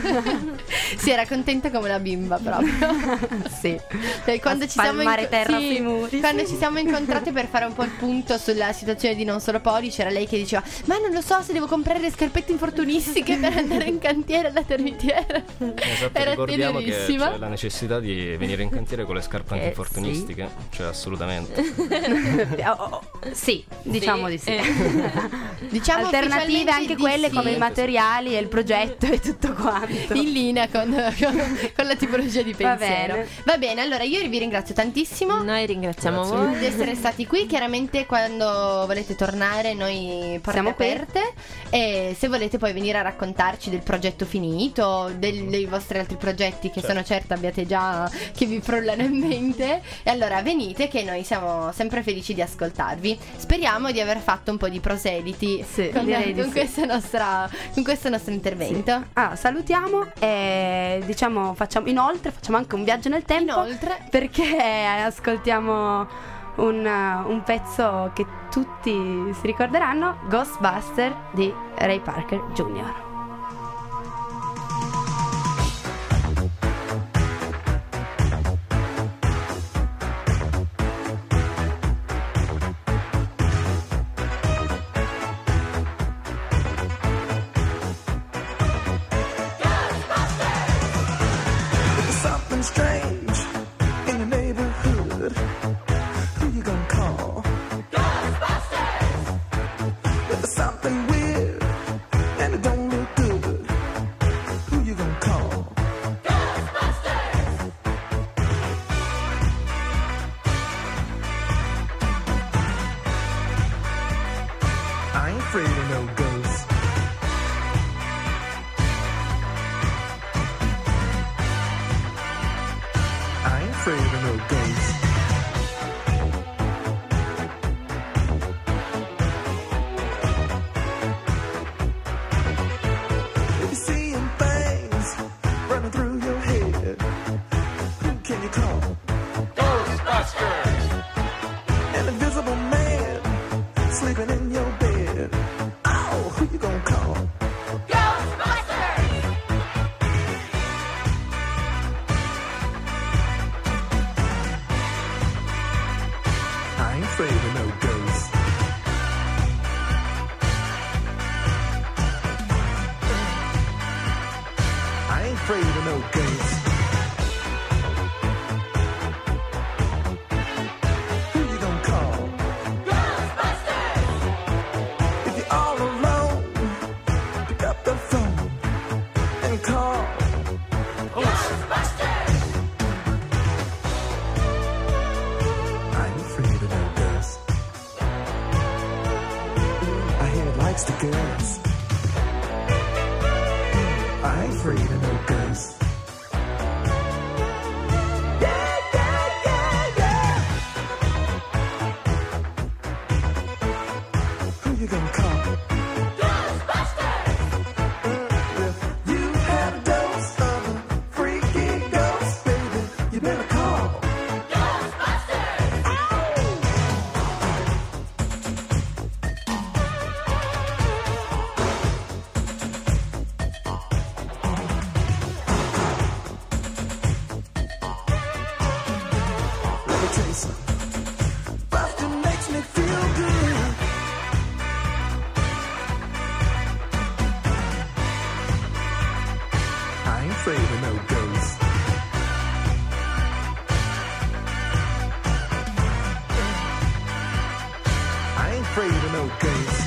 Si era contenta come una bimba proprio. Sì. Cioè, quando A ci siamo spalmare inco- terra sì, sui muri. quando ci siamo incontrate per fare un po' il punto sulla situazione di Non Solo Poli, c'era lei che diceva: ma non lo so se devo comprare le scarpette infortunistiche per andare in cantiere alla Termitiera. Esatto, Era ricordiamo che tenerissima. c'è la necessità di venire in cantiere con le scarpe Eh, antinfortunistiche, cioè assolutamente. Oh, oh, oh, sì, diciamo di sì. Diciamo Alternative ufficialmente anche di quelle sì. come i materiali e il progetto e tutto quanto. In linea con, con- con la tipologia di Va pensiero. bene. Va bene, allora io vi ringrazio tantissimo Noi ringraziamo Grazie. voi. di essere stati qui. Chiaramente quando volete tornare noi porte Siamo qui. aperte, e se volete poi venire a raccontarci del progetto finito, del- dei vostri altri progetti che Certo. sono certa abbiate già, che vi frullano in mente Assolutamente. E allora venite, che noi siamo sempre felici di ascoltarvi. Speriamo di aver fatto un po' di proseliti Sì, con, direi di con sì. questa nostra, con questo nostro intervento. Ah, salutiamo e diciamo facciamo inoltre facciamo anche un viaggio nel tempo. Inoltre, Perché ascoltiamo un, un pezzo che tutti si ricorderanno, Ghostbuster di Ray Parker Junior Something strange in your neighborhood. Who you gonna call? Ghostbusters! There's something weird and it don't look good. Who you gonna call? Ghostbusters! I ain't afraid of no ghosts. I ain't afraid of no ghosts. If you're seeing things running through your head, who can you call? Ghostbusters! An invisible man sleeping in your bed. Oh, who you gonna call? Ghostbusters! I ain't afraid of no ghosts. I ain't afraid of no ghosts. Who you gonna call? Ghostbusters! If you're all alone, pick up the phone and call Ghostbusters! I ain't afraid of no ghosts. I hear it likes the girls. I ain't afraid of no ghosts. Yeah, yeah, yeah, yeah. Who you gonna call? Ghostbusters! If you have a dose of a freaky ghost, baby, you better call Ghostbusters! Let me tell you something. Buster makes me feel good. I ain't afraid of no ghosts. I ain't afraid of no ghosts.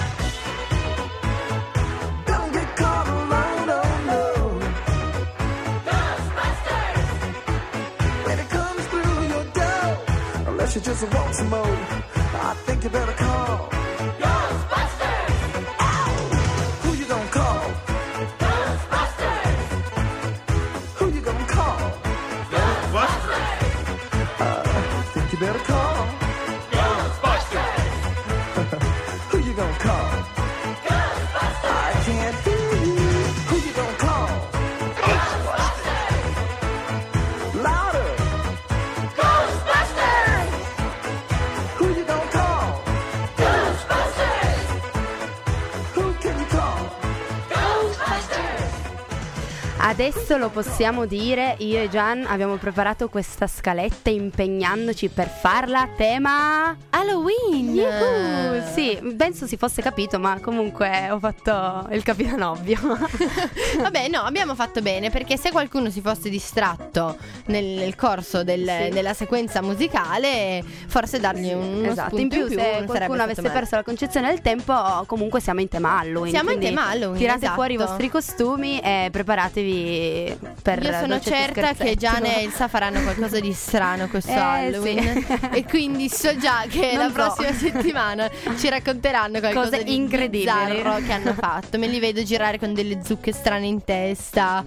Don't get caught alone, oh no. Ghostbusters! When it comes through your door, unless you just want some more, I think you better call Ghostbusters! Ow! Who you gonna call? Ghostbusters! Who you gonna call? Ghostbusters! Uh, I think you better call Ghostbusters! Who you gonna call? Ghostbusters! I can't hear you. Who you gonna call? Ghostbusters! Louder! Ghostbusters! Who you gonna call? Ghostbusters! Who can you call? Ghostbusters! Adesso lo possiamo dire, io e Gian abbiamo preparato questa scaletta impegnandoci per farla a tema Halloween. Yuhu! Sì, penso si fosse capito, ma comunque ho fatto il capitano ovvio. Vabbè, no, abbiamo fatto bene, perché se qualcuno si fosse distratto nel, nel corso del- Sì. della sequenza musicale, forse dargli un, uno Esatto, spunto in più non se sarebbe qualcuno stato avesse male. perso la concezione del tempo, comunque siamo in tema Halloween. Siamo in quindi tema Halloween, tirate esatto. fuori i vostri costumi e preparatevi regali per Io sono dolcetti e certa che scherzetti. Gianna e Elsa faranno qualcosa di strano questo Eh, Halloween sì. e quindi so già che Non la so. prossima settimana ci racconteranno qualcosa Cose di incredibili. bizzarro che hanno fatto. Me li vedo girare con delle zucche strane in testa,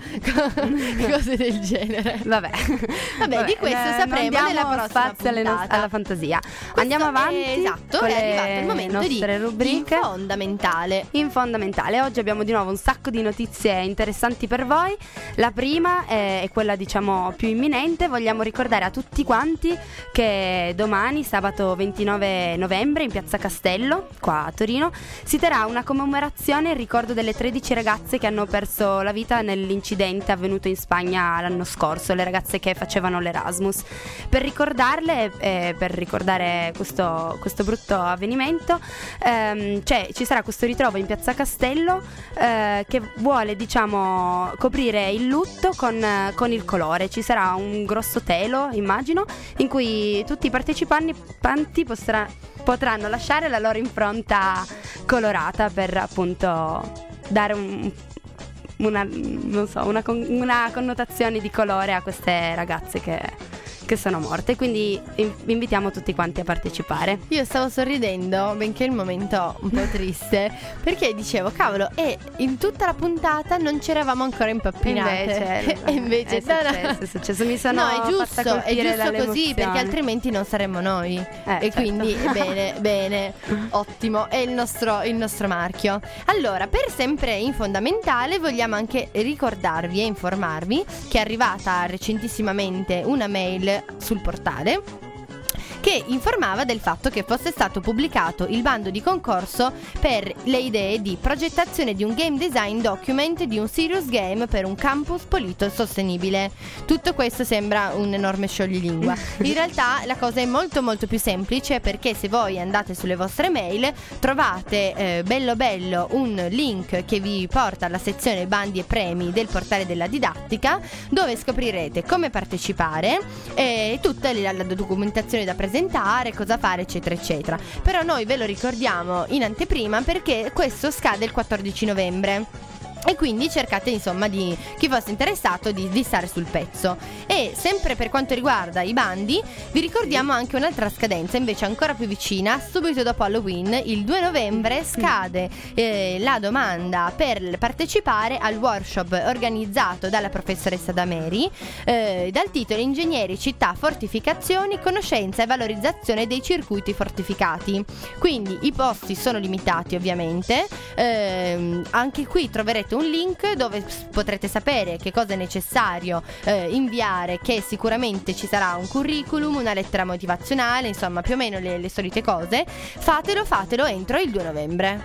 cose del genere. Vabbè. Vabbè, di questo eh, sapremo non diamo nella prossima spazio alle nos- puntata. alla fantasia. Questo Andiamo avanti. è- esatto, con è le arrivato il momento di nostre rubriche. fondamentale. In fondamentale, oggi abbiamo di nuovo un sacco di notizie interessanti per voi. La prima è, è quella diciamo più imminente. Vogliamo ricordare a tutti quanti che domani, sabato ventinove novembre, in Piazza Castello, qua a Torino, si terrà una commemorazione in ricordo delle tredici ragazze che hanno perso la vita nell'incidente avvenuto in Spagna l'anno scorso, le ragazze che facevano l'Erasmus. Per ricordarle, eh, per ricordare questo, questo brutto avvenimento, ehm, cioè, ci sarà questo ritrovo in Piazza Castello eh, che vuole diciamo coprire il lutto con, con il colore. Ci sarà un grosso telo, immagino, in cui tutti i partecipanti postra- potranno lasciare la loro impronta colorata per appunto dare un una, non so, una, con- una connotazione di colore a queste ragazze che, che sono morte. Quindi in- invitiamo tutti quanti a partecipare. Io stavo sorridendo, benché il momento un po' triste, perché dicevo, cavolo, e in tutta la puntata non ci eravamo ancora impappinate. E invece è successo, è successo. Mi sono no, è fatta giusto, è colpire giusto così, dall'emozione. perché altrimenti non saremmo noi. Eh, e certo. quindi bene, bene, ottimo, è il nostro, il nostro marchio. Allora, per sempre in fondamentale vogliamo anche ricordarvi e informarvi che è arrivata recentissimamente una mail sul portale che informava del fatto che fosse stato pubblicato il bando di concorso per le idee di progettazione di un game design document di un serious game per un campus pulito e sostenibile. Tutto questo sembra un enorme scioglilingua. In realtà la cosa è molto molto più semplice, perché se voi andate sulle vostre mail trovate eh, bello bello un link che vi porta alla sezione bandi e premi del portale della didattica, dove scoprirete come partecipare e tutta la, la documentazione da presentare, cosa fare, eccetera eccetera. Però noi ve lo ricordiamo in anteprima perché questo scade il quattordici novembre. E quindi cercate insomma di chi fosse interessato di, di stare sul pezzo. E sempre per quanto riguarda i bandi, vi ricordiamo anche un'altra scadenza invece ancora più vicina. Subito dopo Halloween, il due novembre, scade eh, la domanda per partecipare al workshop organizzato dalla professoressa Dameri eh, dal titolo Ingegneri, città, fortificazioni, conoscenza e valorizzazione dei circuiti fortificati. Quindi i posti sono limitati ovviamente. eh, Anche qui troverete un link dove potrete sapere che cosa è necessario eh, inviare, che sicuramente ci sarà un curriculum, una lettera motivazionale, insomma più o meno le, le solite cose. Fatelo, fatelo entro il due novembre.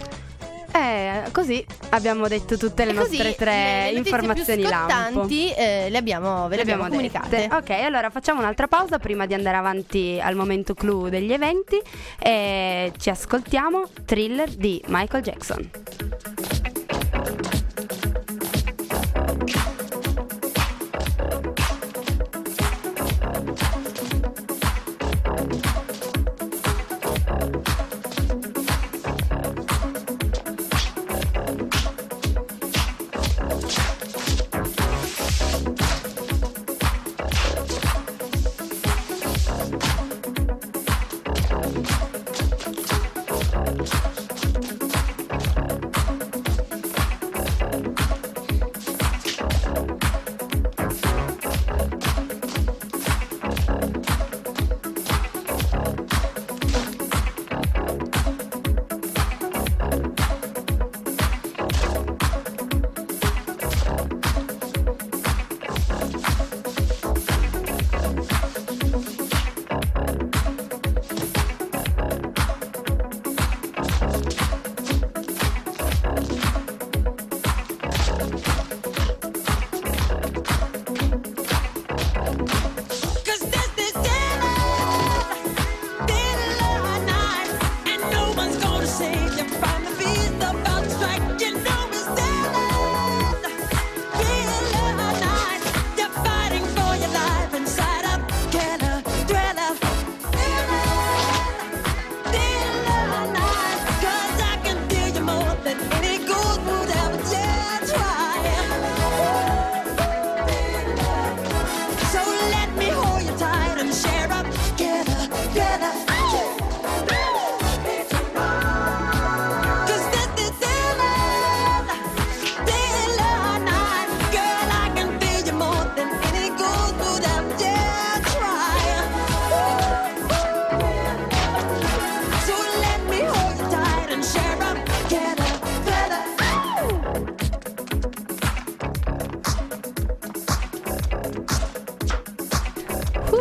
Eh, così abbiamo detto tutte le E così nostre tre le notizie informazioni più lampo. scottanti eh, le abbiamo, ve le abbiamo comunicate. dette. Ok, allora facciamo un'altra pausa prima di andare avanti al momento clou degli eventi e ci ascoltiamo Thriller di Michael Jackson.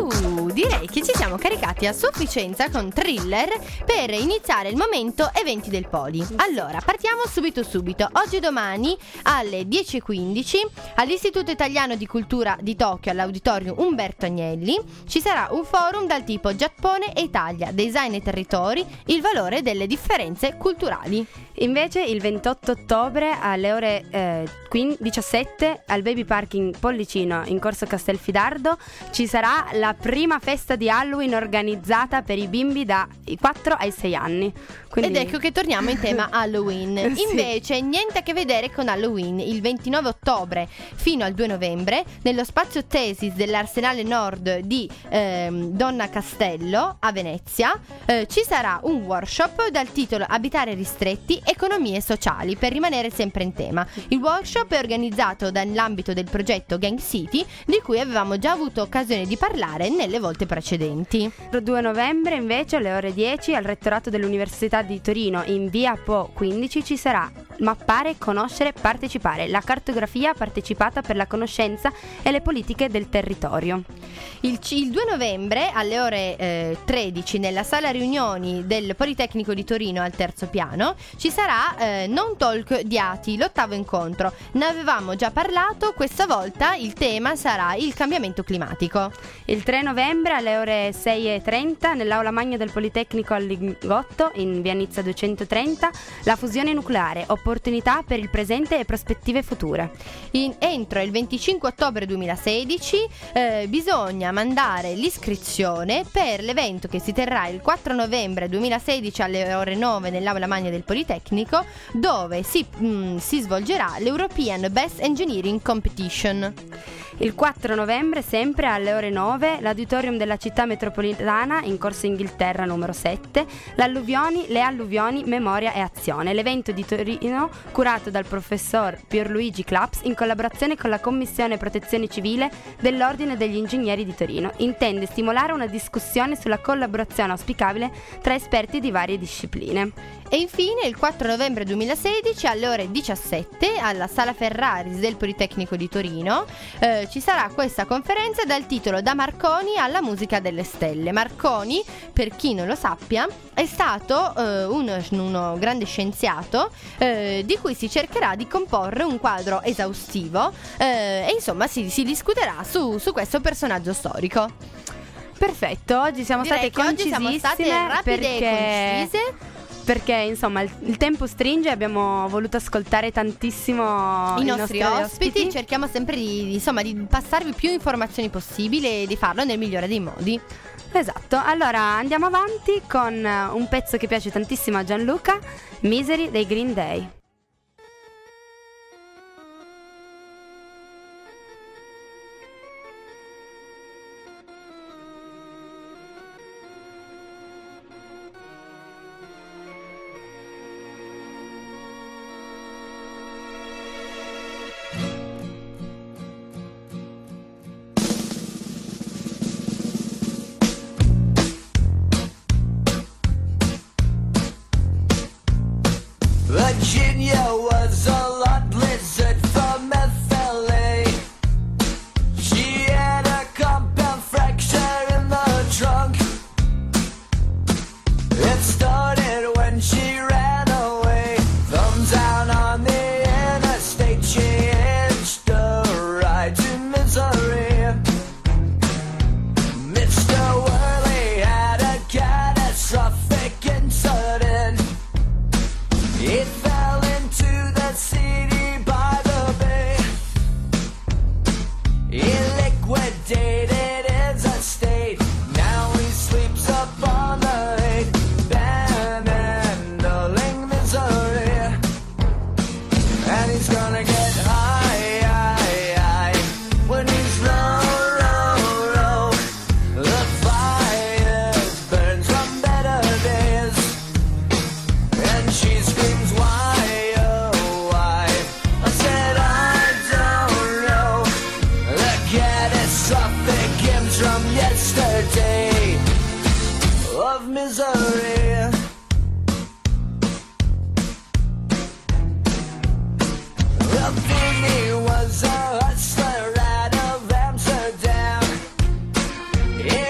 Uh, direi che ci siamo caricati a sufficienza con Thriller per iniziare il momento eventi del Poli. Allora, partiamo subito subito. Oggi e domani alle dieci e quindici all'Istituto Italiano di Cultura di Tokyo, all'Auditorium Umberto Agnelli, ci sarà un forum dal tipo Giappone e Italia, design e territori, il valore delle differenze culturali. Invece il ventotto ottobre alle ore eh, diciassette al Baby Parking Pollicino in Corso Castelfidardo ci sarà la prima festa di Halloween organizzata per i bimbi dai quattro ai sei anni. Quindi... Ed ecco che torniamo in tema Halloween. Sì. Invece niente a che vedere con Halloween. Il ventinove ottobre fino al due novembre nello spazio Tesis dell'Arsenale Nord di ehm, Donna Castello a Venezia eh, ci sarà un workshop dal titolo Abitare ristretti, economie sociali, per rimanere sempre in tema. Il workshop è organizzato nell'ambito del progetto Gang City, di cui avevamo già avuto occasione di parlare nelle volte precedenti. Il due novembre invece alle ore dieci al rettorato dell'Università di Torino in via Po quindici ci sarà Mappare, conoscere, partecipare, la cartografia partecipata per la conoscenza e le politiche del territorio. Il, il due novembre alle ore eh, tredici nella sala riunioni del Politecnico di Torino al terzo piano ci sarà eh, Non Talk di Ati, l'ottavo incontro. Ne avevamo già parlato, questa volta il tema sarà il cambiamento climatico. Il tre novembre alle ore sei e trenta nell'aula magna del Politecnico al Lingotto in via Nizza duecentotrenta la fusione nucleare, opportunità per il presente e prospettive future. In, entro il venticinque ottobre duemilasedici eh, bisogna mandare l'iscrizione per l'evento che si terrà il quattro novembre duemilasedici alle ore nove nell'aula magna del Politecnico, dove si, mh, si svolgerà l'European Best Engineering Competition. Il quattro novembre, sempre alle ore nove, l'auditorium della città metropolitana in Corso Inghilterra numero sette, l'alluvioni, le alluvioni, memoria e azione. L'evento di Torino curato dal professor Pierluigi Claps in collaborazione con la Commissione Protezione Civile dell'Ordine degli Ingegneri di Torino intende stimolare una discussione sulla collaborazione auspicabile tra esperti di varie discipline. E infine il quattro novembre duemilasedici alle ore diciassette alla Sala Ferraris del Politecnico di Torino eh, ci sarà questa conferenza dal titolo Da Marconi alla musica delle stelle. Marconi, per chi non lo sappia, è stato eh, uno, uno grande scienziato eh, di cui si cercherà di comporre un quadro esaustivo eh, e insomma si, si discuterà su, su questo personaggio storico. Perfetto, oggi siamo Direi state concisissime, oggi siamo state rapide perché... e concise. Perché insomma il, il tempo stringe, abbiamo voluto ascoltare tantissimo i, i nostri, nostri ospiti. ospiti. Cerchiamo sempre di, insomma, di passarvi più informazioni possibili e di farlo nel migliore dei modi. Esatto, allora andiamo avanti con un pezzo che piace tantissimo a Gianluca, Misery dei Green Day. Virginia was a lot lizard from F L A. She had a compound fracture in the trunk. It started when she ran away. Thumbs down on the interstate, she hitched a ride to misery. Mister Worley had a catastrophic incident. It fell into the city by the bay. He liquidated his estate. Now he sleeps up on the lake, handling misery. And he's gonna get high, high, high when he's low, low, low. The fires burns from better days. And she screams, why, oh, why? I said, I don't know. The catastrophic hymns from yesterday of misery. Vinny was a hustler out of Amsterdam. He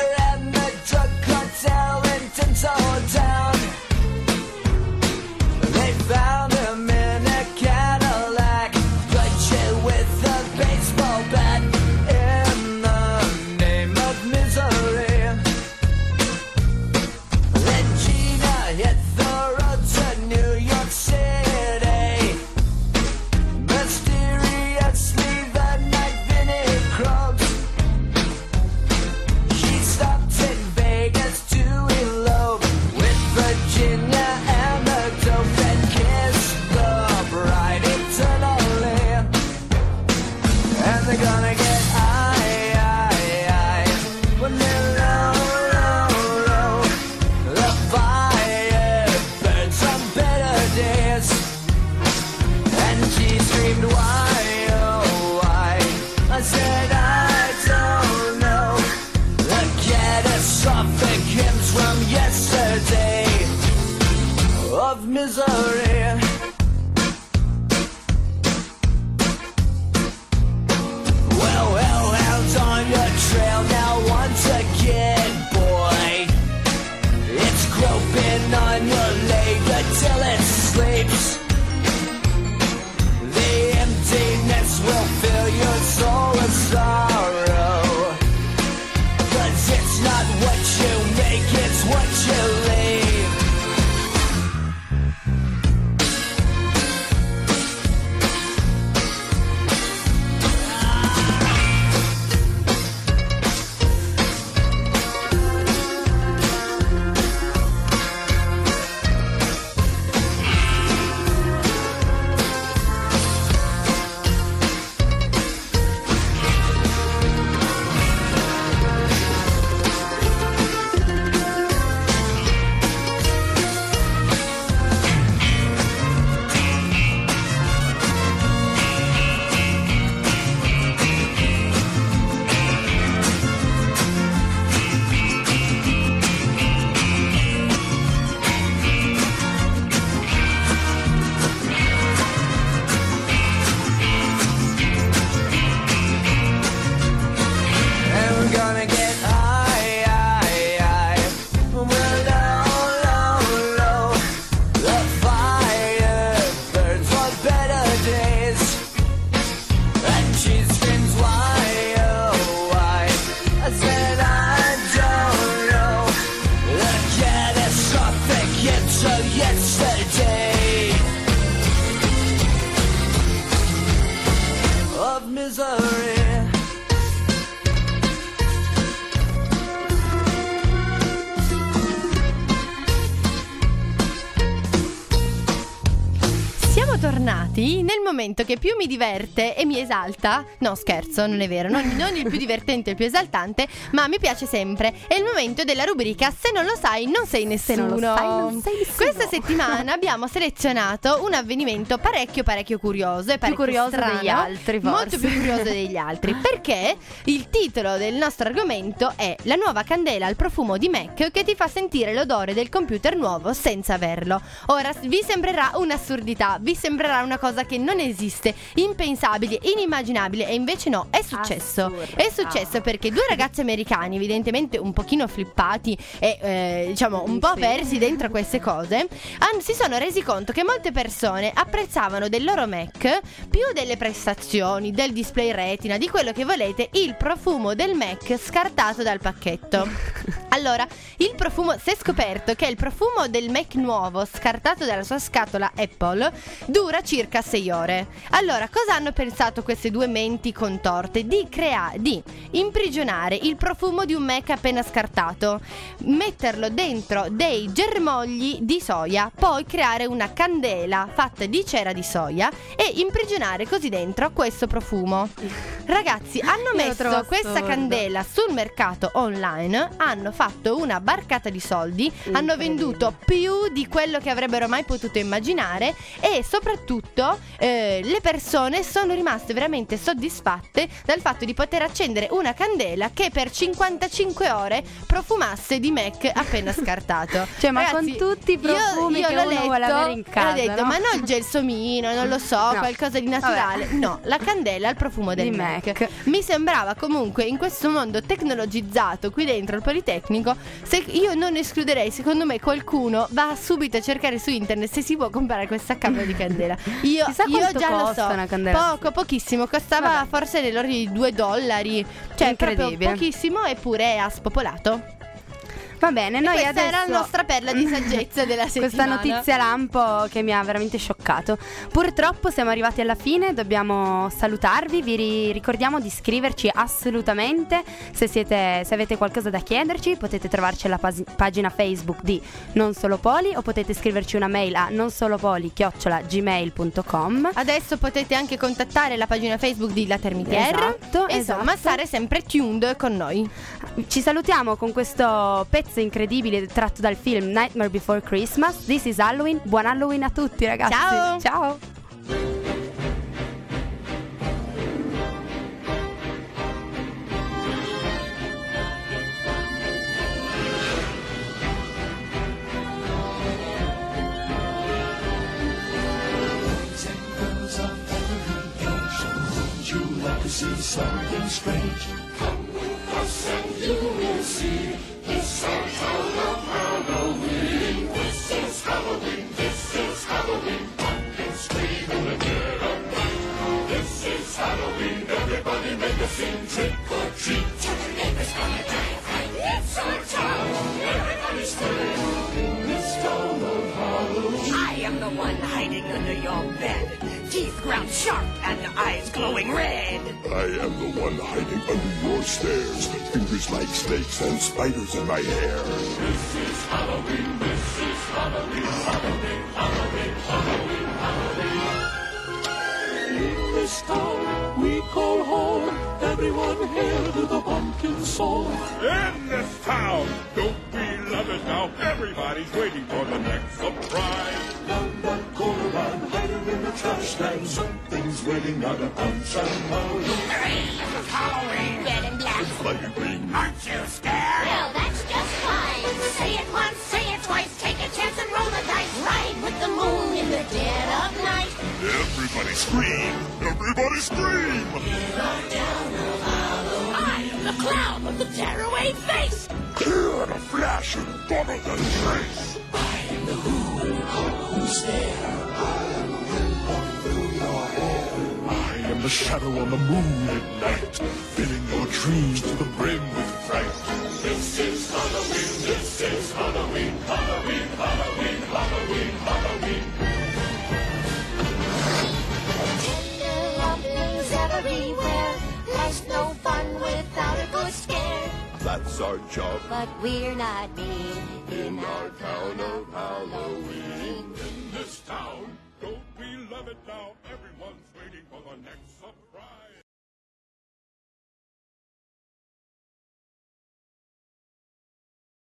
bentornati nel momento che più mi diverte e mi esalta. No, scherzo, non è vero, non, non il più divertente e il più esaltante, ma mi piace sempre. È il momento della rubrica Se non lo sai, non sei nessuno. Se non lo sai, non sei nessuno. Questa settimana abbiamo selezionato un avvenimento parecchio parecchio curioso e parecchio curioso strano, degli altri, forse. molto più curioso degli altri, perché il titolo del nostro argomento è la nuova candela al profumo di Mac che ti fa sentire l'odore del computer nuovo senza averlo. Ora vi sembrerà un'assurdità, vi sembrerà una cosa che non esiste, impensabile, inimmaginabile, e invece no, è successo. Assurda. È successo perché due ragazzi americani, evidentemente un pochino flippati e eh, diciamo un po' Sì. persi dentro queste cose, han- si sono resi conto che molte persone apprezzavano del loro Mac più delle prestazioni, del display retina, di quello che volete, il profumo del Mac scartato dal pacchetto. Allora, il profumo, si è scoperto che il profumo del Mac nuovo scartato dalla sua scatola Apple dura circa sei ore. Allora, cosa hanno pensato queste due menti contorte? Di creare, di imprigionare il profumo di un Mac appena scartato, metterlo dentro dei germogli di soia, poi creare una candela fatta di cera di soia e imprigionare così dentro questo profumo. Ragazzi, hanno Io lo messo trovo questa assurdo. candela sul mercato online, hanno fatto una barcata di soldi, hanno venduto più di quello che avrebbero mai potuto immaginare e soprattutto eh, le persone sono rimaste veramente soddisfatte dal fatto di poter accendere una candela che per cinquantacinque ore profumasse di Mac appena scartato. Cioè, ma Ragazzi, con tutti i profumi io, io che l'ho uno letto, vuole avere in casa, ho detto, no? ma no il gelsomino, non lo so, No. qualcosa di naturale. Vabbè. No, la candela al profumo del Di Mac. Mac. Mi sembrava comunque in questo mondo tecnologizzato qui dentro il Politecnico, se io non escluderei, secondo me qualcuno va subito a cercare su internet se si può comprare questa cavolo di candela. Io, Chissà io quanto già lo costa so, una candela. poco, pochissimo, costava Vabbè. forse nell'ordine di due dollari, cioè proprio Incredibile. pochissimo, eppure ha spopolato. Va bene, E noi questa adesso era la nostra perla di saggezza della questa settimana. notizia lampo che mi ha veramente scioccato. Purtroppo siamo arrivati alla fine, dobbiamo salutarvi. Vi ri- ricordiamo di iscriverci assolutamente. Se siete, se avete qualcosa da chiederci, potete trovarci alla pas- pagina Facebook di Non Solo Poli, o potete scriverci una mail a nonsolopoli chiocciola gmail punto com. Adesso potete anche contattare la pagina Facebook di La Termitière. Esatto, e insomma esatto. stare sempre tuned con noi. Ci salutiamo con questo pezzo incredibile tratto dal film Nightmare Before Christmas. This is Halloween. Buon Halloween a tutti, ragazzi. Ciao. Ciao. I am the one hiding under your bed, teeth ground sharp and eyes glowing red. I am the one hiding under your stairs, fingers like snakes and spiders in my hair. This is Halloween, this is Halloween, Halloween, Halloween, Halloween, Halloween. In this town we call home, everyone hail to the pumpkin song. In this town, don't we love it now? Everybody's waiting for the next surprise. Down that corner line, hiding in the trash can, something's waiting out of punch and Halloween. Halloween, red and black. Flying green. Aren't you scared? Well, that's just fine. Say it once, say it twice, take a chance and roll the dice. Ride with the moon in the dead of night. Everybody scream! Everybody scream! I am the clown with the tearaway face. Clear the flash and follow the trace. I am the who, who's there. I am the wind blowing through your hair. I am the shadow on the moon at night, filling your dreams to the brim with fright. This is Halloween, this is Halloween, Halloween, Halloween, Halloween, Halloween. Wonders everywhere. There's no fun without a good scare. That's our job. But we're not mean In our town of Halloween. In this town, don't we love it now. Everyone's waiting for the next